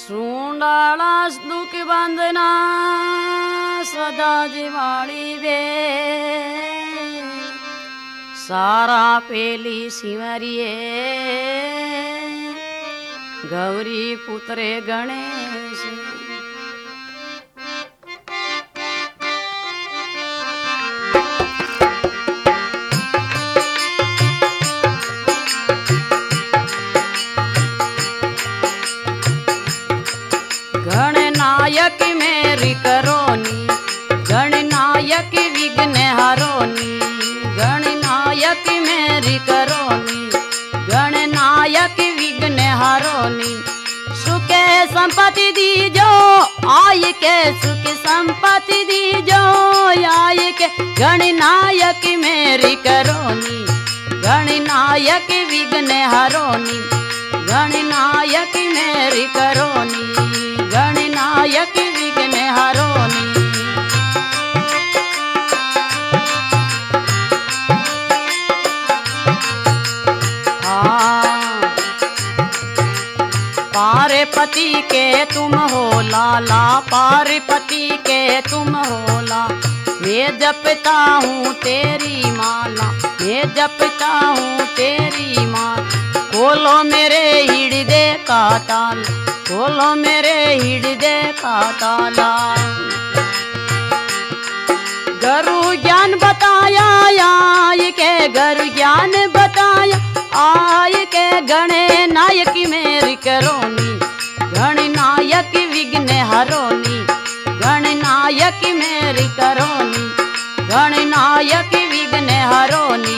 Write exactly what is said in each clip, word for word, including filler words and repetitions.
सुंडाला दुख बंदना सदा दिवाली बे सारा पेली सिमरिए गौरी पुत्रे गणेश। गणनायक मेरी करोनी गणनायक विघ्न हरोनी गणनायक मेरी करोनी गणनायक विघ्न हरोनी। सुख संपत्ति दीजो आय के सुख संपत्ति दीजो आय के गणनायक मेरी करोनी गणनायक विघ्न हरोनी गणनायक मेरी करोनी गणनायक विघ्न हरोनी। हाँ पार्वती के तुम हो लाला पार्वती के तुम हो ला। मैं जपता हूँ तेरी माला मैं जपता हूँ तेरी माला। खोलो मेरे हृदय का ताला खोलो मेरे हृदय का ताला। गुरु ज्ञान बताया आय के गुरु ज्ञान बताया आय के गणनायक मेरी करोनी गणनायक विघ्न हरोनी गणनायक मेरी करोनी गणनायक विघ्न हरोनी।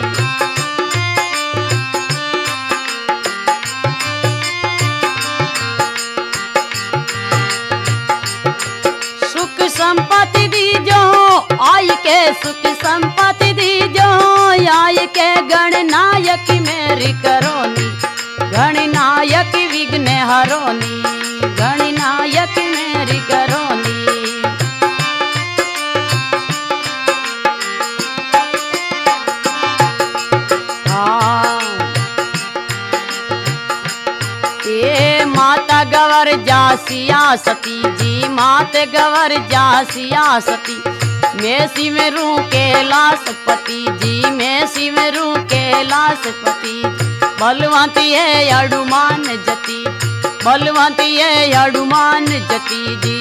सुख संपत्ति दीजो आय के सुख संपत्ति दीजो आय के गणनायक मेरी करोनी गणनायक विघ्न हरोनी गणनायक मेरी करोनी। हाँ ये माता गवर जासिया सती जी माते गवर जासिया सती। मैं सिमरू कैलाशपति जी मैं सिमरू कैलाशपति। बलवंती है हनुमान जति बलवंती है हनुमान जति जी।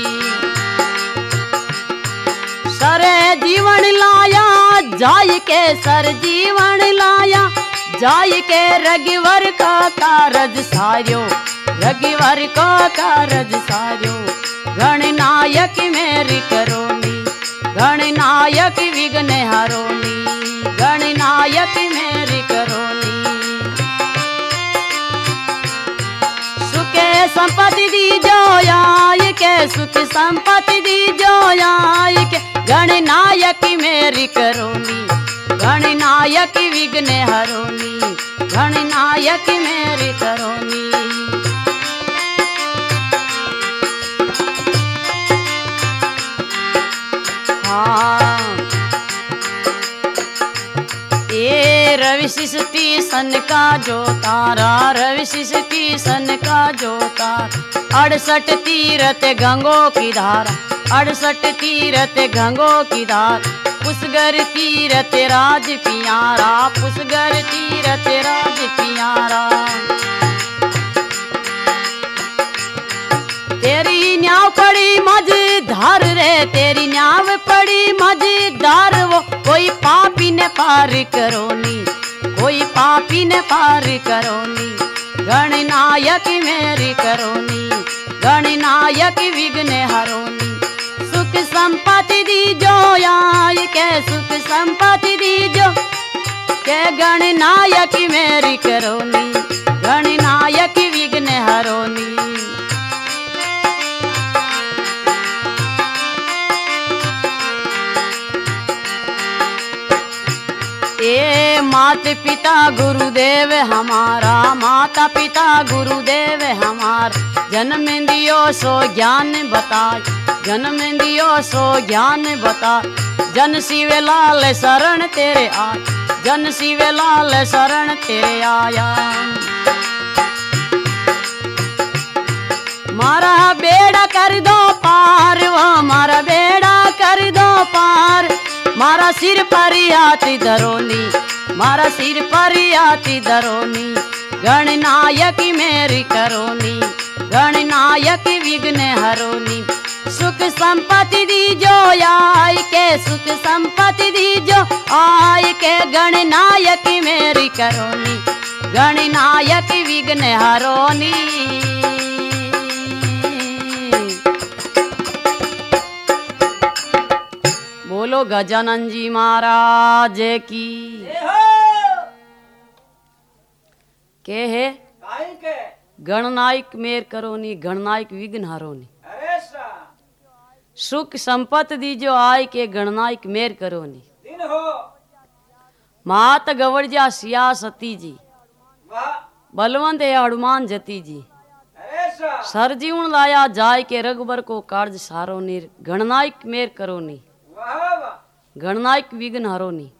सर जीवन लाया जाय के सर जीवन लाया जाय के रघुवर का कारज सार्यो रघुवर का कारज सार्यो। गणनायक मेरी करोनी गणनायक विघ्न हरोनी गणनायक मेरी करोनी। सुख संपत्ति दीजो आय के सुख संपत्ति दीजो आय के गणनायक मेरी करोनी गणनायक विघ्न हरोनी गणनायक मेरी करोनी। हाँ ये रवि सृष्टि सन का जो तारा रवि सृष्टि सन का जो तारा। अड़सठ तीरथ गंगों की धारा अड़सठ तीरथ गंगों की धारा। पुष्कर तीरथ राज पियारा पुष्कर तीरथ राज पियारा। तेरी न्याव पड़ी मझधार रे तेरी न्याव पड़ी मझधार। वो कोई पापी ने पार करोनी कोई पापी ने पार करोनी गणनायक मेरी करोनी गणनायक विघ्न हरोनी। सुख संपत्ति दीजो आय के सुख संपत्ति दीजो के गणनायक मेरी करोनी गणनायक विघ्न हरोनी। ए माता पिता गुरुदेव हमारा माता पिता गुरुदेव हमारा। जन्म दियो सो ज्ञान बताए जन्म दियो सो ज्ञान बता। जन शिव लाल शरण तेरे आए जन शिव लाल शरण तेरे आया। मारा बेड़ा कर दो पार, वो मारा बेड़ा कर दो पार। मारा सिर पर आती धरोनी, मारा सिर पर आती धरोनी। गणनायक मेरी करोनी, गणनायक विघ्न हरोनी। सुख संपत्ति दी जो आय के, सुख संपत्ति दी जो आय के। गणनायक मेरी करोनी, गणनायक विघ्न हरोनी। बोलो गजानन जी महाराज की। के है गणनायक मेर करोनी, गणनायक विघ्न हरोनी। सुख संपत्ति दी जो आय के, गणनायक मेर करोनी। मात गवड़जा सिया सती जी, बलवंत है हनुमान जती जी। सरजीवन लाया जाय के, रघुबर को कार्य सारो नीर। गणनायक मेर करोनी, गणनायक विघ्न हरोनी।